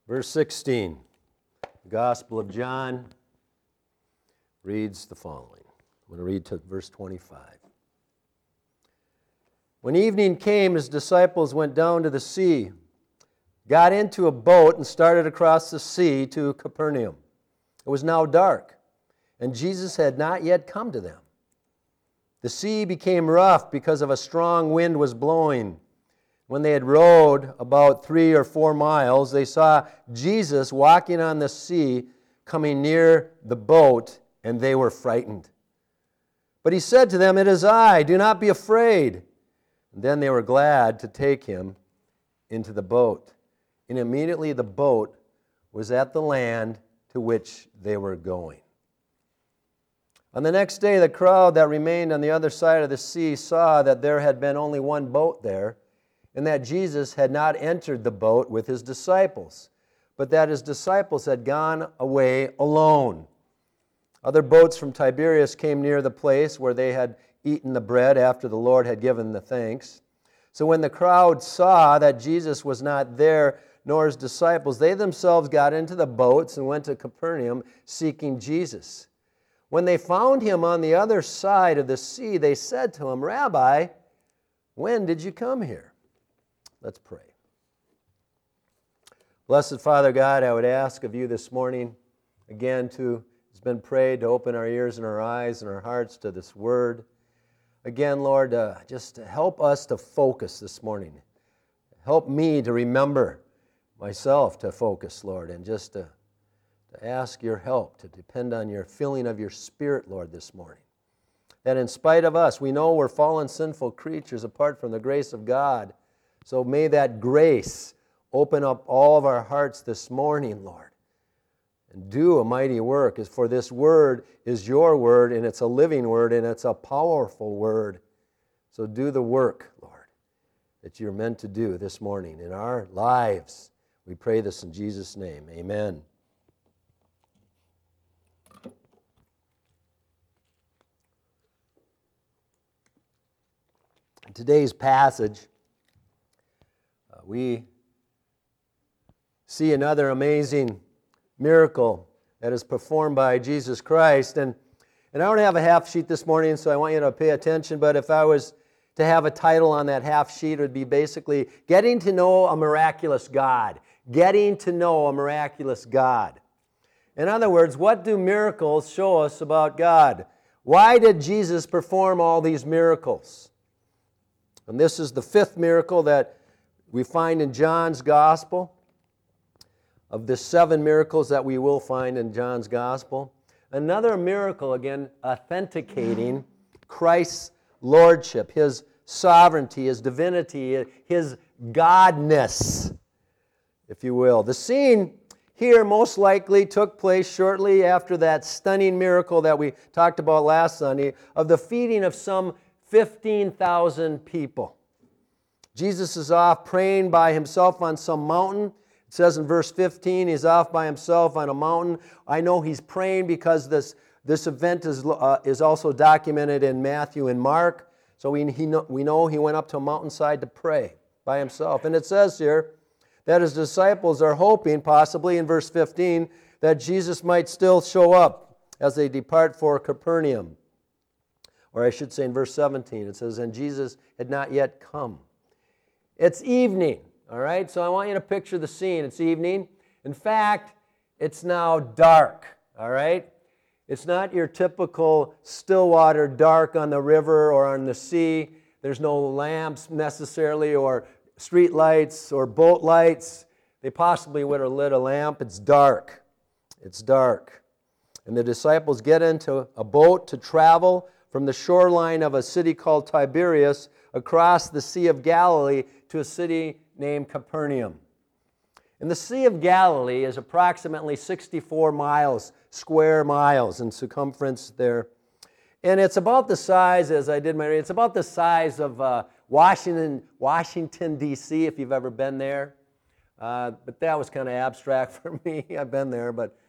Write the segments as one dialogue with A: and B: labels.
A: Verse 16, the Gospel of John reads the following. I'm going to read to verse 25. When evening came, his disciples went down to the sea, got into a boat, and started across the sea to Capernaum. It was now dark, and Jesus had not yet come to them. The sea became rough because of a strong wind was blowing. When they had rowed about 3 or 4 miles, they saw Jesus walking on the sea, coming near the boat, and they were frightened. But he said to them, "It is I, do not be afraid." And then they were glad to take him into the boat. And immediately the boat was at the land to which they were going. On the next day, the crowd that remained on the other side of the sea saw that there had been only one boat there, and that Jesus had not entered the boat with his disciples, but that his disciples had gone away alone. Other boats from Tiberias came near the place where they had eaten the bread after the Lord had given the thanks. So when the crowd saw that Jesus was not there, nor his disciples, they themselves got into the boats and went to Capernaum seeking Jesus. When they found him on the other side of the sea, they said to him, "Rabbi, when did you come here?" Let's pray. Blessed Father God, I would ask of you this morning, again, it's been prayed, to open our ears and our eyes and our hearts to this word. Again, Lord, just to help us to focus this morning. Help me to remember myself to focus, Lord, and just to ask your help, to depend on your filling of your Spirit, Lord, this morning. That in spite of us, we know we're fallen, sinful creatures apart from the grace of God. So may that grace open up all of our hearts this morning, Lord, and do a mighty work. As for this word is your word, and it's a living word, and it's a powerful word. So do the work, Lord, that you're meant to do this morning in our lives. We pray this in Jesus' name. Amen. In today's passage, we see another amazing miracle that is performed by Jesus Christ. And I don't have a half sheet this morning, so I want you to pay attention. But if I was to have a title on that half sheet, it would be basically Getting to Know a Miraculous God. Getting to know a miraculous God. In other words, what do miracles show us about God? Why did Jesus perform all these miracles? And this is the 5th miracle that we find in John's Gospel. Of the 7 miracles that we will find in John's Gospel. Another miracle, again, authenticating Christ's lordship, his sovereignty, his divinity, his godness, if you will. The scene here most likely took place shortly after that stunning miracle that we talked about last Sunday of the feeding of some 15,000 people. Jesus is off praying by himself on some mountain. It says in verse 15, he's off by himself on a mountain. I know he's praying because this event is also documented in Matthew and Mark. So we know he went up to a mountainside to pray by himself. And it says here that his disciples are hoping, possibly in verse 15, that Jesus might still show up as they depart for Capernaum. Or I should say in verse 17, it says, "And Jesus had not yet come." It's evening. All right, so I want you to picture the scene. It's evening. In fact, it's now dark. All right? It's not your typical Stillwater dark on the river or on the sea. There's no lamps necessarily or street lights or boat lights. They possibly would have lit a lamp. It's dark. It's dark. And the disciples get into a boat to travel from the shoreline of a city called Tiberias across the Sea of Galilee to a city named Capernaum. And the Sea of Galilee is approximately 64 square miles in circumference there. And it's about the size, as I did my reading, it's about the size of Washington, D.C., if you've ever been there. But that was kind of abstract for me. I've been there, but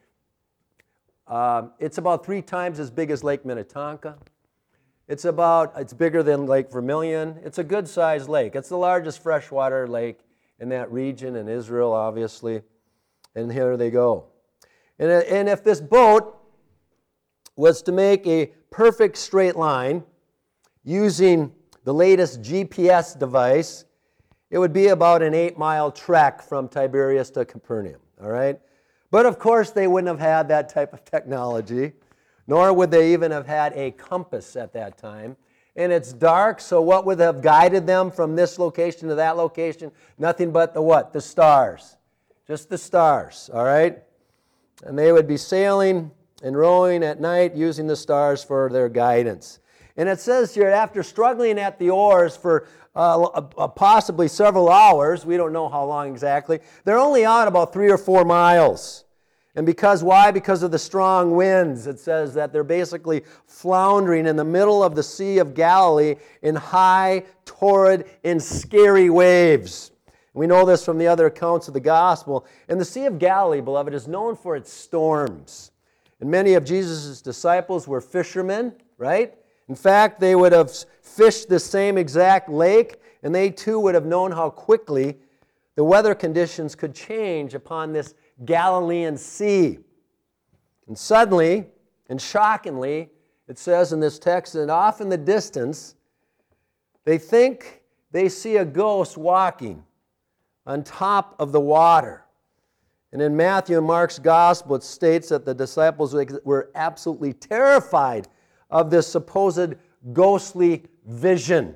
A: it's about 3 times as big as Lake Minnetonka. It's bigger than Lake Vermilion. It's a good-sized lake. It's the largest freshwater lake in that region in Israel, obviously. And here they go. And if this boat was to make a perfect straight line using the latest GPS device, it would be about an 8-mile trek from Tiberias to Capernaum, all right? But of course, they wouldn't have had that type of technology, nor would they even have had a compass at that time. And it's dark, so what would have guided them from this location to that location? Nothing but the what? The stars. Just the stars, all right? And they would be sailing and rowing at night using the stars for their guidance. And it says here, after struggling at the oars for possibly several hours, we don't know how long exactly, they're only out about 3 or 4 miles. And why? Because of the strong winds. It says that they're basically floundering in the middle of the Sea of Galilee in high, torrid, and scary waves. We know this from the other accounts of the gospel. And the Sea of Galilee, beloved, is known for its storms. And many of Jesus' disciples were fishermen, right? In fact, they would have fished the same exact lake, and they too would have known how quickly the weather conditions could change upon this Galilean Sea. And suddenly, and shockingly, it says in this text that off in the distance, they think they see a ghost walking on top of the water. And in Matthew and Mark's gospel, it states that the disciples were absolutely terrified of this supposed ghostly vision.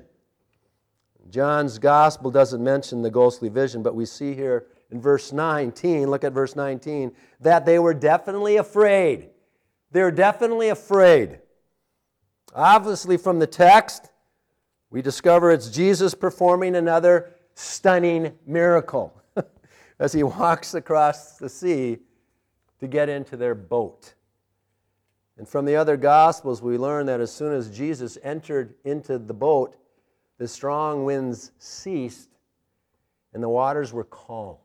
A: John's gospel doesn't mention the ghostly vision, but we see here in verse 19, look at verse 19, that they were definitely afraid. They're definitely afraid. Obviously, from the text, we discover it's Jesus performing another stunning miracle as he walks across the sea to get into their boat. And from the other Gospels, we learn that as soon as Jesus entered into the boat, the strong winds ceased and the waters were calm.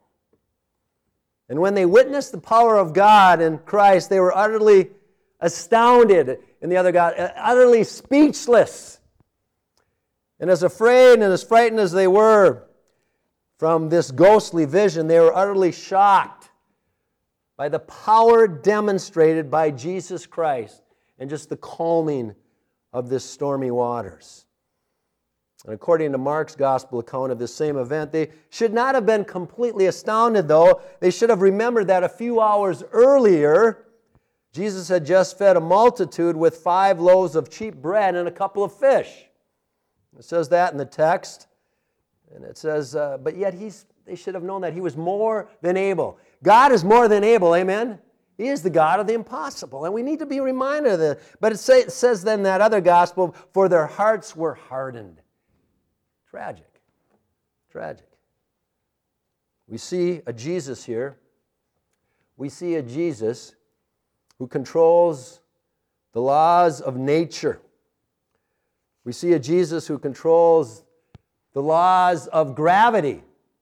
A: And when they witnessed the power of God in Christ, they were utterly astounded, in the other God, utterly speechless. And as afraid and as frightened as they were from this ghostly vision, they were utterly shocked by the power demonstrated by Jesus Christ and just the calming of this stormy waters. And according to Mark's gospel account of this same event, they should not have been completely astounded, though. They should have remembered that a few hours earlier, Jesus had just fed a multitude with 5 loaves of cheap bread and a couple of fish. It says that in the text. And it says, but yet they should have known that he was more than able. God is more than able, amen? He is the God of the impossible, and we need to be reminded of that. But it says then in that other gospel, for their hearts were hardened. Tragic. Tragic. We see a Jesus here. We see a Jesus who controls the laws of nature. We see a Jesus who controls the laws of gravity.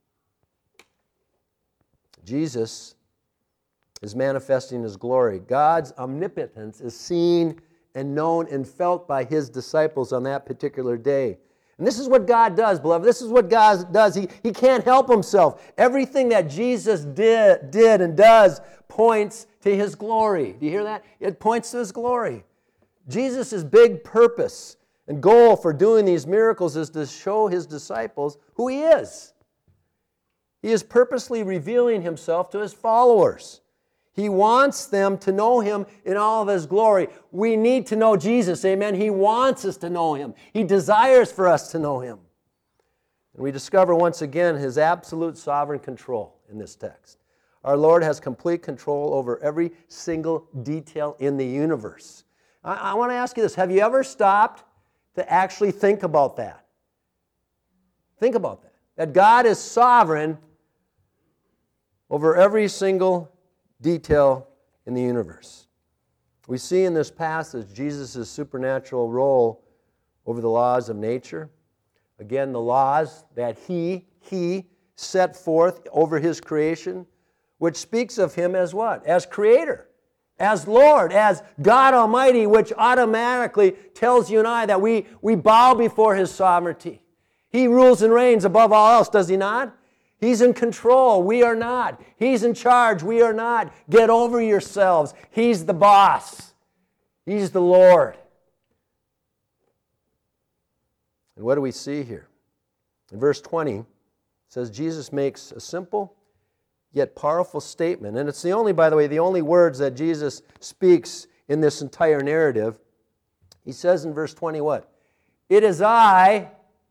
A: Jesus is manifesting his glory. God's omnipotence is seen and known and felt by his disciples on that particular day. And this is what God does, beloved. This is what God does. He can't help himself. Everything that Jesus did and does points to his glory. Do you hear that? It points to his glory. Jesus' big purpose and goal for doing these miracles is to show his disciples who he is. He is purposely revealing himself to his followers. He wants them to know him in all of his glory. We need to know Jesus, amen? He wants us to know him. He desires for us to know him. And we discover once again his absolute sovereign control in this text. Our Lord has complete control over every single detail in the universe. I want to ask you this. Have you ever stopped to actually think about that? Think about that. That God is sovereign over every single detail in the universe. We see in this passage Jesus' supernatural role over the laws of nature. Again, the laws that he set forth over his creation, which speaks of him as what? As creator, as Lord, as God Almighty, which automatically tells you and I that we bow before his sovereignty. He rules and reigns above all else, does he not? He's in control. We are not. He's in charge. We are not. Get over yourselves. He's the boss. He's the Lord. And what do we see here? In verse 20, it says Jesus makes a simple yet powerful statement. And it's the only, by the way, the only words that Jesus speaks in this entire narrative. He says in verse 20 what? It is I.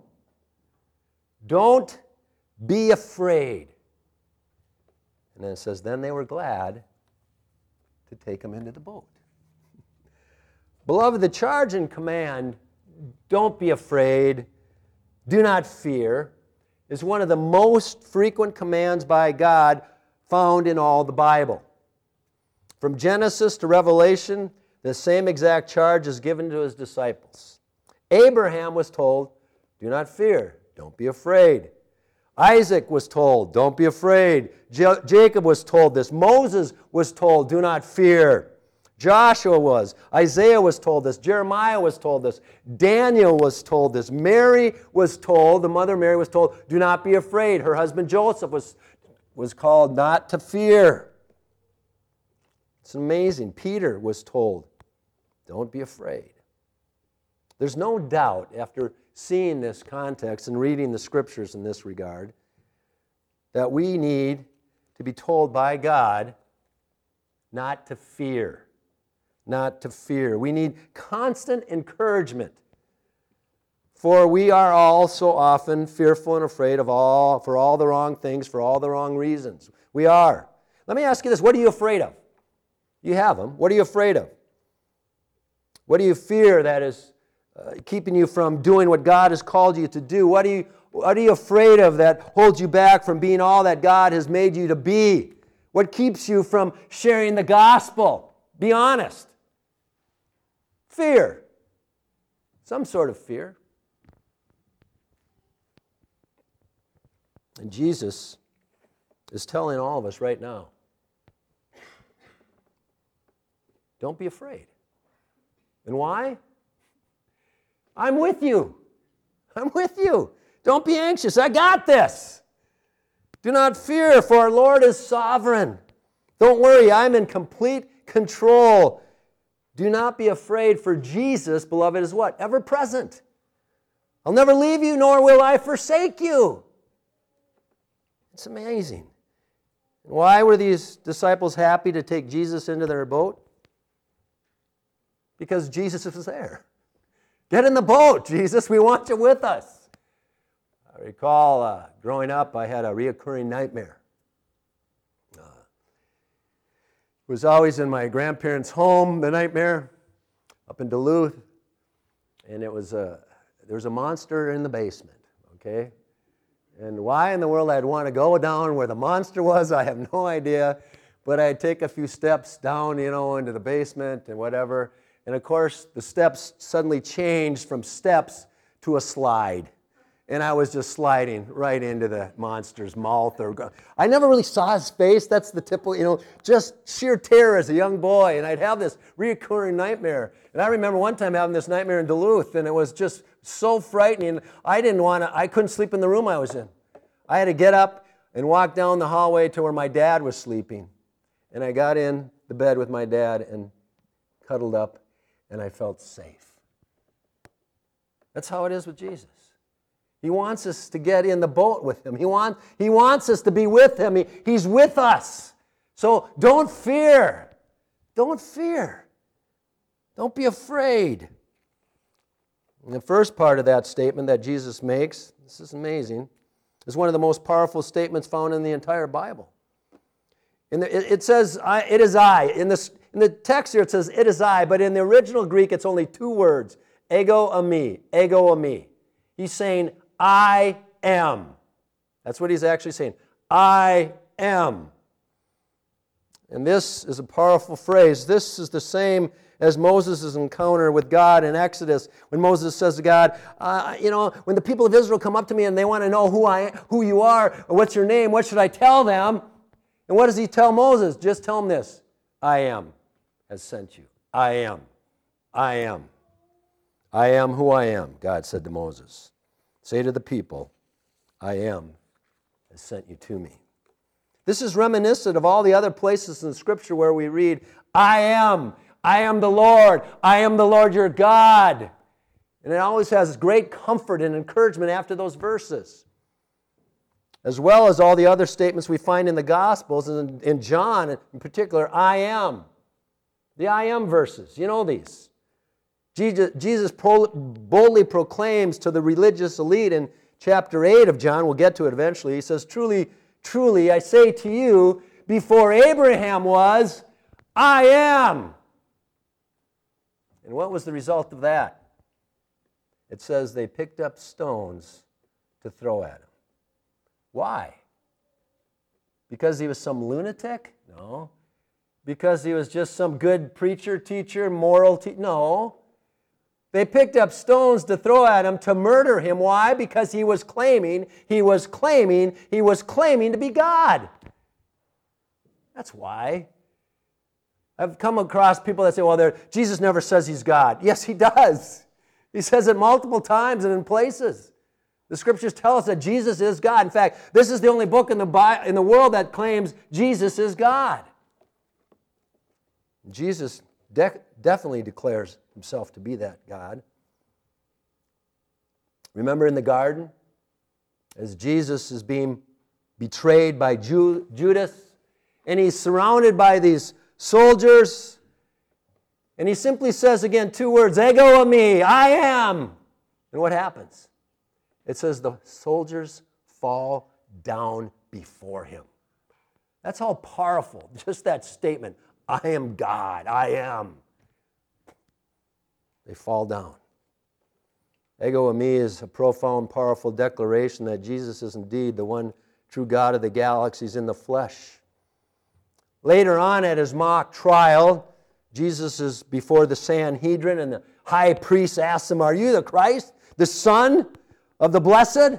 A: Don't be afraid. And then it says, then they were glad to take him into the boat. Beloved, the charge and command, don't be afraid, do not fear, is one of the most frequent commands by God found in all the Bible. From Genesis to Revelation, the same exact charge is given to his disciples. Abraham was told, do not fear, don't be afraid. Isaac was told, don't be afraid. Jacob was told this. Moses was told, do not fear. Joshua was. Isaiah was told this. Jeremiah was told this. Daniel was told this. Mary was told, the mother Mary was told, do not be afraid. Her husband Joseph was called not to fear. It's amazing. Peter was told, don't be afraid. There's no doubt, after seeing this context and reading the scriptures in this regard, that we need to be told by God not to fear. Not to fear. We need constant encouragement. For we are all so often fearful and afraid for all the wrong things, for all the wrong reasons. We are. Let me ask you this. What are you afraid of? You have them. What are you afraid of? What do you fear that is keeping you from doing what God has called you to do? What are you afraid of that holds you back from being all that God has made you to be? What keeps you from sharing the gospel? Be honest. Fear. Some sort of fear. And Jesus is telling all of us right now, don't be afraid. And why? I'm with you. I'm with you. Don't be anxious. I got this. Do not fear, for our Lord is sovereign. Don't worry, I'm in complete control. Do not be afraid, for Jesus, beloved, is what? Ever present. I'll never leave you, nor will I forsake you. It's amazing. Why were these disciples happy to take Jesus into their boat? Because Jesus was there. Get in the boat, Jesus. We want you with us. I recall growing up, I had a reoccurring nightmare. It was always in my grandparents' home, the nightmare, up in Duluth. And there was a monster in the basement, okay? And why in the world I'd want to go down where the monster was, I have no idea. But I'd take a few steps down, into the basement and whatever. And of course, the steps suddenly changed from steps to a slide. And I was just sliding right into the monster's mouth. I never really saw his face. That's the typical, just sheer terror as a young boy. And I'd have this reoccurring nightmare. And I remember one time having this nightmare in Duluth, and it was just so frightening. I couldn't sleep in the room I was in. I had to get up and walk down the hallway to where my dad was sleeping. And I got in the bed with my dad and cuddled up, and I felt safe. That's how it is with Jesus. He wants us to get in the boat with him. He wants us to be with him. He's with us. So don't fear. Don't fear. Don't be afraid. And the first part of that statement that Jesus makes, this is amazing, is one of the most powerful statements found in the entire Bible. It says, it is I. In the text here it says, it is I, but in the original Greek it's only two words, ego eimi, ego eimi. He's saying, I am. That's what he's actually saying. I am. And this is a powerful phrase. This is the same as Moses' encounter with God in Exodus, when Moses says to God, when the people of Israel come up to me and they want to know who you are, or what's your name, what should I tell them? And what does he tell Moses? Just tell him this, I am has sent you. I am. I am. I am who I am, God said to Moses. Say to the people, I am has sent you to me. This is reminiscent of all the other places in Scripture where we read, I am the Lord your God. And it always has great comfort and encouragement after those verses. As well as all the other statements we find in the Gospels, and in John in particular, I am. The I am verses, you know these. Jesus boldly proclaims to the religious elite in chapter 8 of John, we'll get to it eventually, he says, truly, truly, I say to you, before Abraham was, I am. And what was the result of that? It says they picked up stones to throw at him. Why? Because he was some lunatic? No. Because he was just some good preacher, teacher, moral teacher? No. They picked up stones to throw at him to murder him. Why? Because he was claiming to be God. That's why. I've come across people that say, well, Jesus never says he's God. Yes, he does. He says it multiple times and in places. The Scriptures tell us that Jesus is God. In fact, this is the only book in the world that claims Jesus is God. Jesus definitely declares himself to be that God. Remember in the garden, as Jesus is being betrayed by Judas, and he's surrounded by these soldiers, and he simply says again 2 words, ego eimi, I am. And what happens? It says the soldiers fall down before him. That's how powerful, just that statement, I am God, I am. They fall down. Ego eimi is a profound, powerful declaration that Jesus is indeed the one true God of the galaxies in the flesh. Later on at his mock trial, Jesus is before the Sanhedrin, and the high priest asks him, are you the Christ, the Son of the Blessed?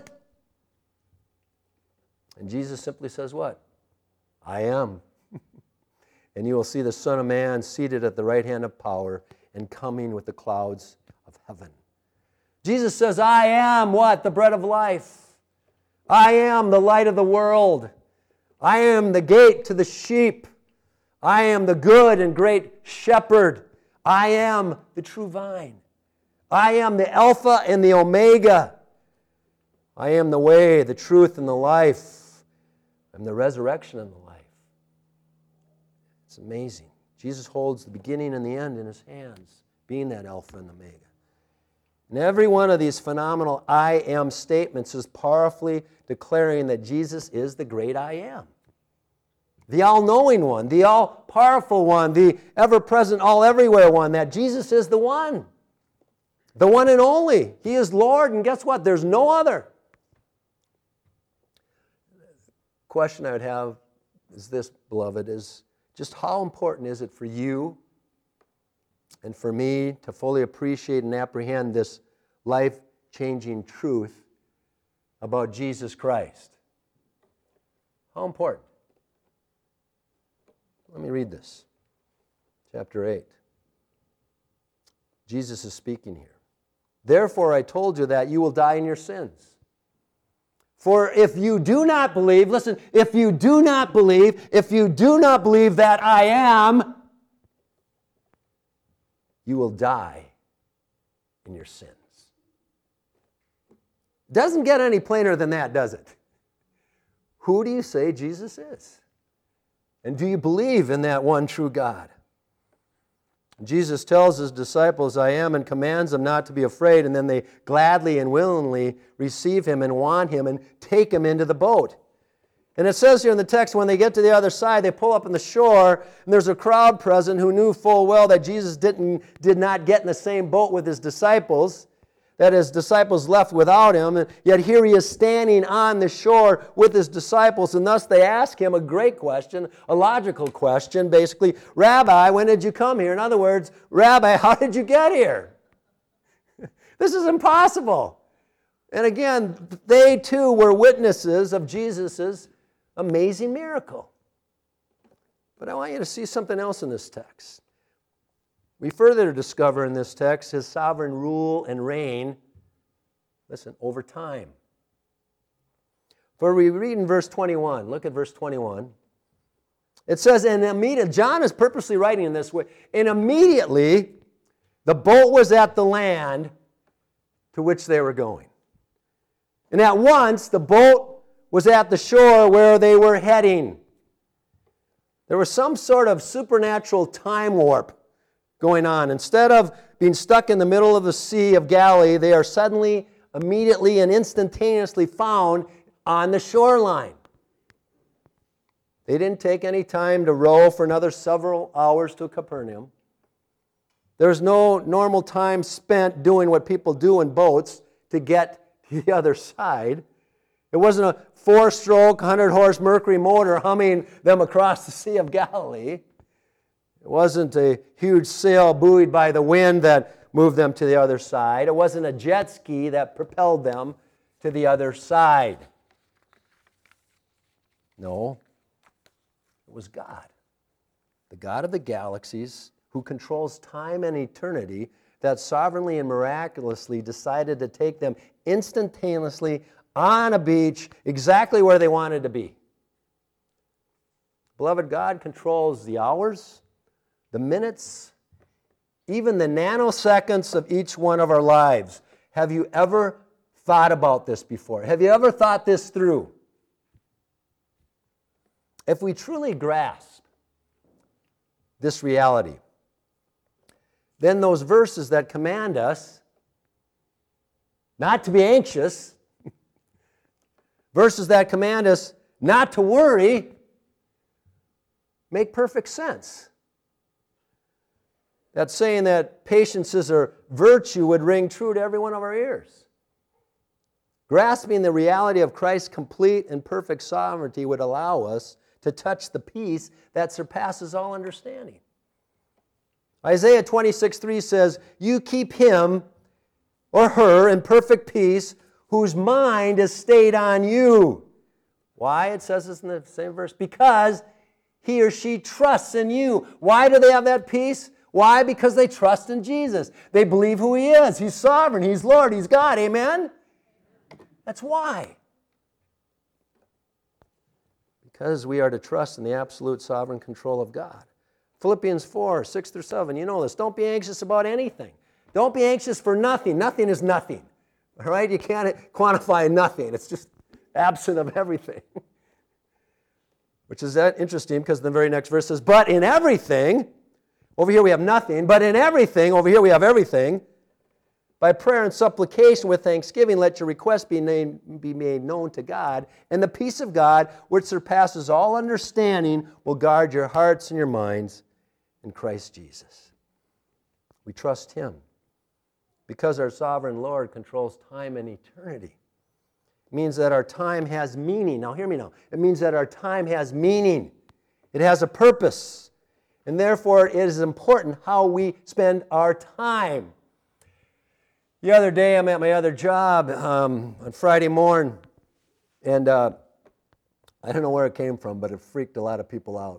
A: And Jesus simply says what? I am. And you will see the Son of Man seated at the right hand of power and coming with the clouds of heaven. Jesus says, I am what? The bread of life. I am the light of the world. I am the gate to the sheep. I am the good and great shepherd. I am the true vine. I am the Alpha and the Omega. I am the way, the truth, and the life. I'm the resurrection and the life. It's amazing. Jesus holds the beginning and the end in his hands, being that Alpha and Omega. And every one of these phenomenal I am statements is powerfully declaring that Jesus is the great I am. The all-knowing one, the all-powerful one, the ever-present, all-everywhere one, that Jesus is the one and only. He is Lord, and guess what? There's no other. The question I would have is this, beloved, is just how important is it for you and for me to fully appreciate and apprehend this life-changing truth about Jesus Christ? How important? Let me read this. Chapter 8. Jesus is speaking here. Therefore I told you that you will die in your sins. For if you do not believe, listen, if you do not believe that I am, you will die in your sins. Doesn't get any plainer than that, does it? Who do you say Jesus is? And do you believe in that one true God? Jesus tells his disciples, I am, and commands them not to be afraid, and then they gladly and willingly receive him and want him and take him into the boat. And it says here in the text, when they get to the other side, they pull up on the shore, and there's a crowd present who knew full well that Jesus did not get in the same boat with his disciples, that his disciples left without him, and yet here he is standing on the shore with his disciples, and thus they ask him a great question, a logical question, basically, Rabbi, when did you come here? In other words, Rabbi, how did you get here? This is impossible. And again, they too were witnesses of Jesus' amazing miracle. But I want you to see something else in this text. We further discover in this text his sovereign rule and reign, listen, over time. For we read in verse 21. Look at verse 21. It says, and immediately, John is purposely writing in this way, and immediately the boat was at the land to which they were going. And at once the boat was at the shore where they were heading. There was some sort of supernatural time warp going on. Instead of being stuck in the middle of the Sea of Galilee, they are suddenly, immediately, and instantaneously found on the shoreline. They didn't take any time to row for another several hours to Capernaum. There's no normal time spent doing what people do in boats to get to the other side. It wasn't a 4-stroke, 100-horse Mercury motor humming them across the Sea of Galilee. It wasn't a huge sail buoyed by the wind that moved them to the other side. It wasn't a jet ski that propelled them to the other side. No, it was God, the God of the galaxies, who controls time and eternity, that sovereignly and miraculously decided to take them instantaneously on a beach exactly where they wanted to be. Beloved, God controls the hours, the minutes, even the nanoseconds of each one of our lives. Have you ever thought about this before? Have you ever thought this through? If we truly grasp this reality, then those verses that command us not to be anxious, verses that command us not to worry, make perfect sense. That saying that patience is a virtue would ring true to every one of our ears. Grasping the reality of Christ's complete and perfect sovereignty would allow us to touch the peace that surpasses all understanding. Isaiah 26:3 says, you keep him or her in perfect peace whose mind is stayed on you. Why? It says this in the same verse. Because he or she trusts in you. Why do they have that peace? Why? Because they trust in Jesus. They believe who he is. He's sovereign. He's Lord. He's God. Amen? That's why. Because we are to trust in the absolute sovereign control of God. Philippians 4:6-7, you know this. Don't be anxious about anything. Don't be anxious for nothing. Nothing is nothing. All right? You can't quantify nothing. It's just absent of everything. Which is that interesting because the very next verse says, but in everything, over here we have nothing, but in everything, over here we have everything, by prayer and supplication with thanksgiving, let your requests be made known to God, and the peace of God, which surpasses all understanding, will guard your hearts and your minds in Christ Jesus. We trust him because our sovereign Lord controls time and eternity. It means that our time has meaning. Now hear me now. It means that our time has meaning. It has a purpose. And therefore it is important how we spend our time. The other day I'm at my other job on Friday morning, and I don't know where it came from, but it freaked a lot of people out.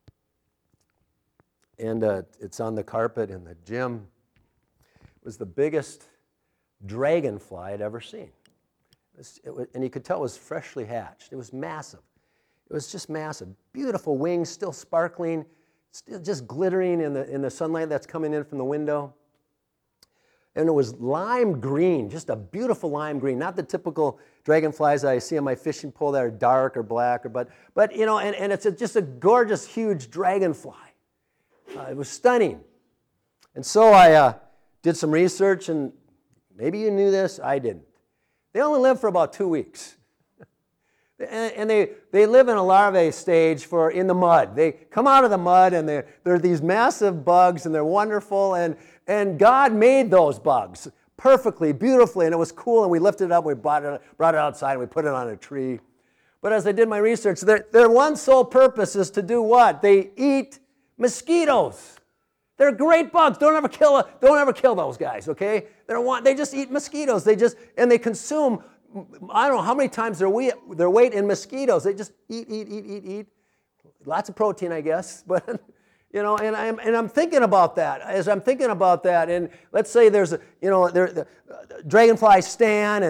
A: And it's on the carpet in the gym. It was the biggest dragonfly I'd ever seen. And you could tell it was freshly hatched. It was massive. It was just massive. Beautiful wings, still sparkling, still just glittering in the sunlight that's coming in from the window. And it was lime green, just a beautiful lime green, not the typical dragonflies that I see on my fishing pole that are dark or black, but you know, and it's just a gorgeous, huge dragonfly. It was stunning. And so I did some research, and maybe you knew this, I didn't. They only live for about 2 weeks. And they live in a larvae stage in the mud. They come out of the mud, and they're these massive bugs, and they're wonderful, and God made those bugs perfectly, beautifully, and it was cool, and we lifted it up, and we brought it outside, and we put it on a tree. But as I did my research, their one sole purpose is to do what? They eat mosquitoes. They're great bugs. Don't ever kill those guys, okay? They just eat mosquitoes. They consume, I don't know how many times their weight in mosquitoes. They just eat. Lots of protein, I guess, but you know, and I'm thinking about that. As I'm thinking about that, and let's say there's the dragonfly stand,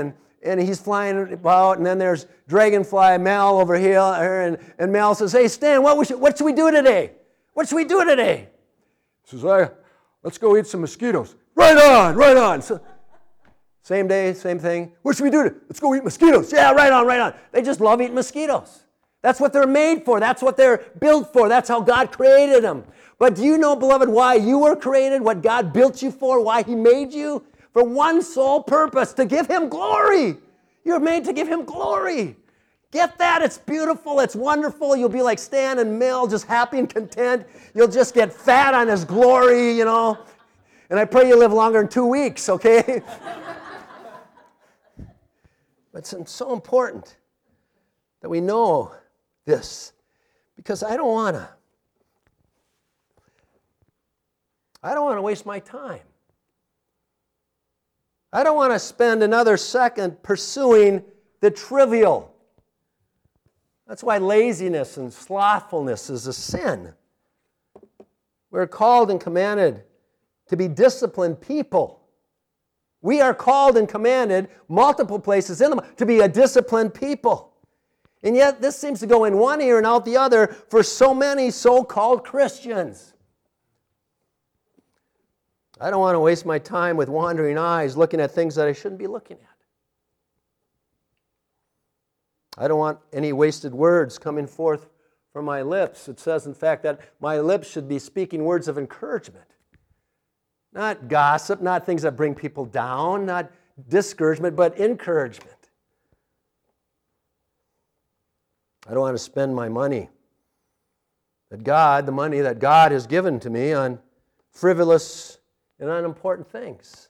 A: and he's flying about, and then there's Dragonfly Mel over here, and Mel says, hey, Stan, what should we do today? What should we do today? He says, let's go eat some mosquitoes. Right on. So, same day, same thing. What should we do? Let's go eat mosquitoes. Yeah, right on. They just love eating mosquitoes. That's what they're made for. That's what they're built for. That's how God created them. But do you know, beloved, why you were created, what God built you for, why He made you? For one sole purpose, to give Him glory. You're made to give Him glory. Get that? It's beautiful. It's wonderful. You'll be like Stan and Mel, just happy and content. You'll just get fat on His glory, you know. And I pray you live longer than 2 weeks, okay? But it's so important that we know this, because I don't want to waste my time. I don't want to spend another second pursuing the trivial. That's why laziness and slothfulness is a sin. We're called and commanded to be disciplined people. We are called and commanded, multiple places in them, to be a disciplined people. And yet this seems to go in one ear and out the other for so many so-called Christians. I don't want to waste my time with wandering eyes looking at things that I shouldn't be looking at. I don't want any wasted words coming forth from my lips. It says, in fact, that my lips should be speaking words of encouragement. Not gossip, not things that bring people down, not discouragement, but encouragement. I don't want to spend my money, the money that God has given to me, on frivolous and unimportant things.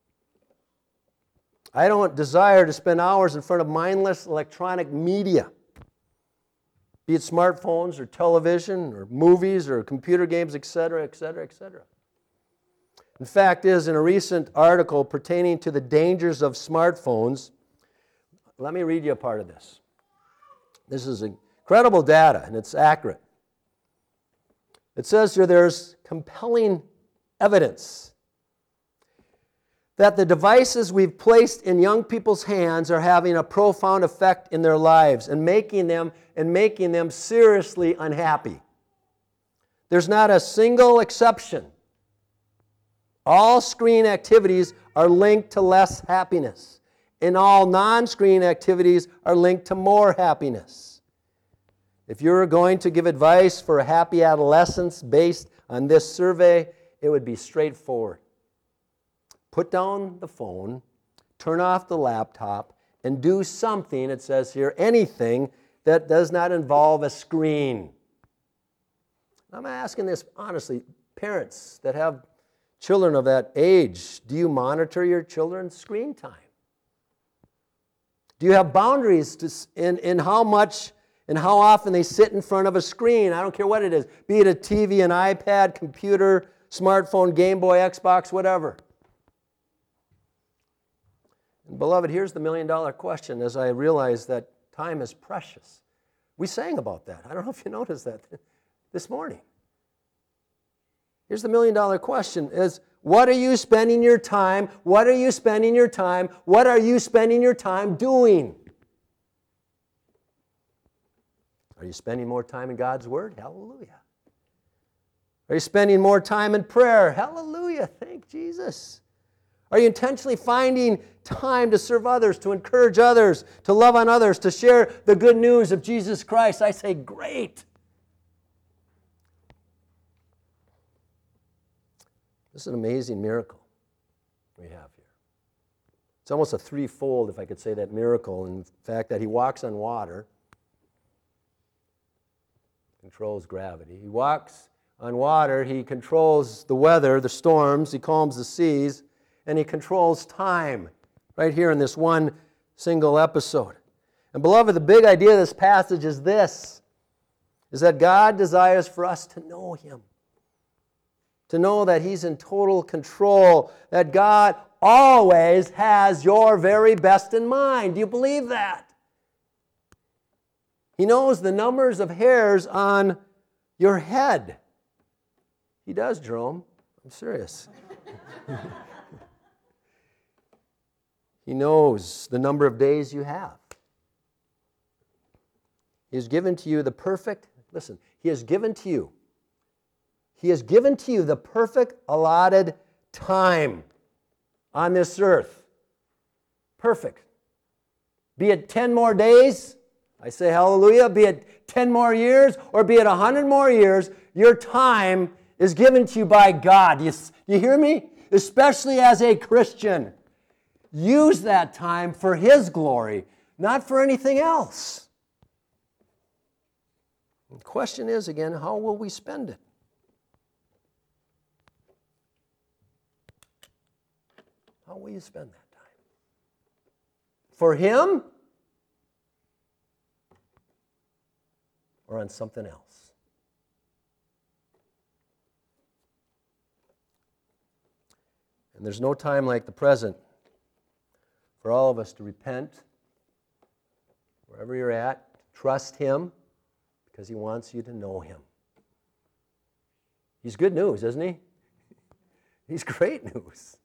A: I don't desire to spend hours in front of mindless electronic media, be it smartphones or television or movies or computer games, etc., etc., etc. In fact, in a recent article pertaining to the dangers of smartphones, let me read you a part of this. This is incredible data, and it's accurate. It says here there's compelling evidence that the devices we've placed in young people's hands are having a profound effect in their lives and making them seriously unhappy. There's not a single exception. All screen activities are linked to less happiness, and all non-screen activities are linked to more happiness. If you're going to give advice for a happy adolescence based on this survey, it would be straightforward. Put down the phone, turn off the laptop, and do something, it says here, anything that does not involve a screen. I'm asking this honestly, parents that have children of that age, do you monitor your children's screen time? Do you have boundaries in how much and how often they sit in front of a screen? I don't care what it is, be it a TV, an iPad, computer, smartphone, Game Boy, Xbox, whatever. And beloved, here's the million-dollar question as I realize that time is precious. We sang about that. I don't know if you noticed that this morning. Here's the million-dollar question is, what are you spending your time? What are you spending your time? What are you spending your time doing? Are you spending more time in God's Word? Hallelujah. Are you spending more time in prayer? Hallelujah. Thank Jesus. Are you intentionally finding time to serve others, to encourage others, to love on others, to share the good news of Jesus Christ? I say, great. This is an amazing miracle we have here. It's almost a threefold, if I could say that, miracle. In fact, that He walks on water, controls gravity. He walks on water, He controls the weather, the storms, He calms the seas, and He controls time right here in this one single episode. And beloved, the big idea of this passage is this, is that God desires for us to know Him. To know that He's in total control, that God always has your very best in mind. Do you believe that? He knows the numbers of hairs on your head. He does, Jerome. I'm serious. He knows the number of days you have. He has given to you the perfect, listen, He has given to you the perfect allotted time on this earth. Perfect. Be it 10 more days, I say hallelujah, be it 10 more years, or be it 100 more years, your time is given to you by God. You hear me? Especially as a Christian. Use that time for His glory, not for anything else. The question is, again, how will we spend it? How will you spend that time? For Him? Or on something else? And there's no time like the present for all of us to repent, wherever you're at, trust Him, because He wants you to know Him. He's good news, isn't He? He's great news.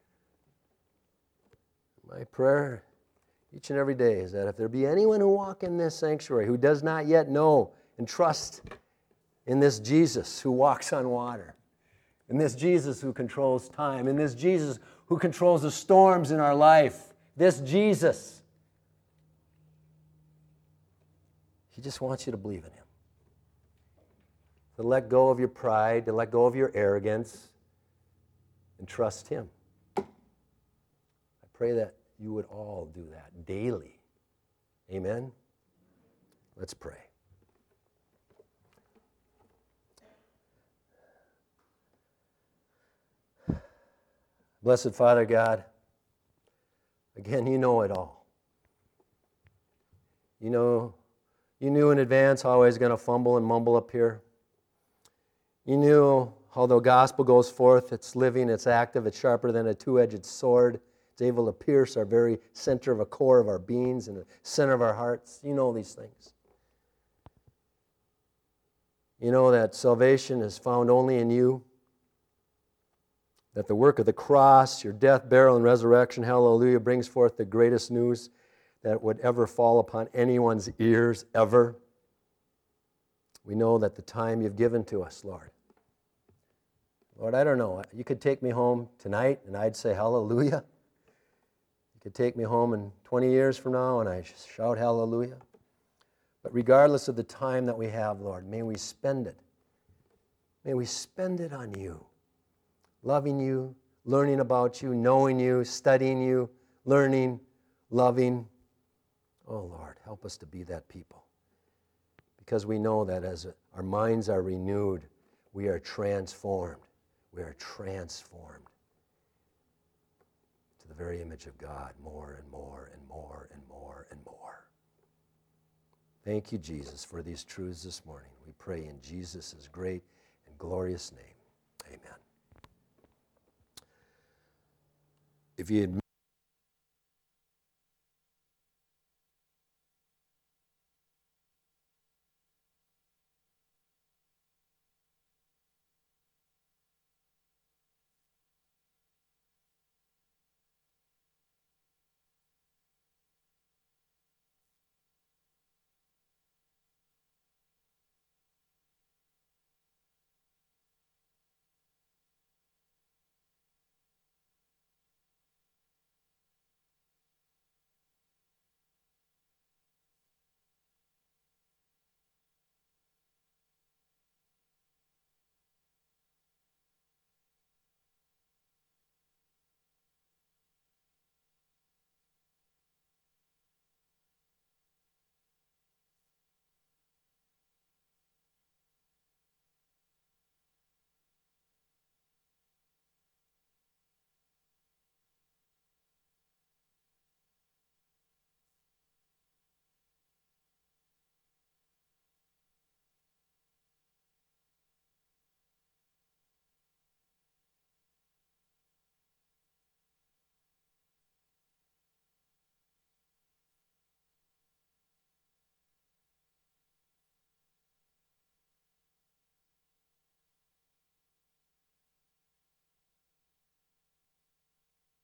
A: My prayer each and every day is that if there be anyone who walk in this sanctuary who does not yet know and trust in this Jesus who walks on water, in this Jesus who controls time, in this Jesus who controls the storms in our life, this Jesus, He just wants you to believe in Him. To let go of your pride, to let go of your arrogance, and trust Him. I pray that you would all do that daily. Amen? Let's pray. Blessed Father God, again, You know it all. You knew in advance how I was going to fumble and mumble up here. You knew how the gospel goes forth. It's living, it's active, it's sharper than a two-edged sword. It's able to pierce our very center of a core of our beings and the center of our hearts. You know these things. You know that salvation is found only in You. That the work of the cross, Your death, burial, and resurrection, hallelujah, brings forth the greatest news that would ever fall upon anyone's ears, ever. We know that the time You've given to us, Lord. Lord, I don't know. You could take me home tonight and I'd say hallelujah. You could take me home in 20 years from now and I shout hallelujah. But regardless of the time that we have, Lord, may we spend it. May we spend it on You. Loving You, learning about You, knowing You, studying You, learning, loving. Oh, Lord, help us to be that people. Because we know that as our minds are renewed, we are transformed. We are transformed to the very image of God more and more and more and more and more. Thank You, Jesus, for these truths this morning. We pray in Jesus' great and glorious name. Amen. If you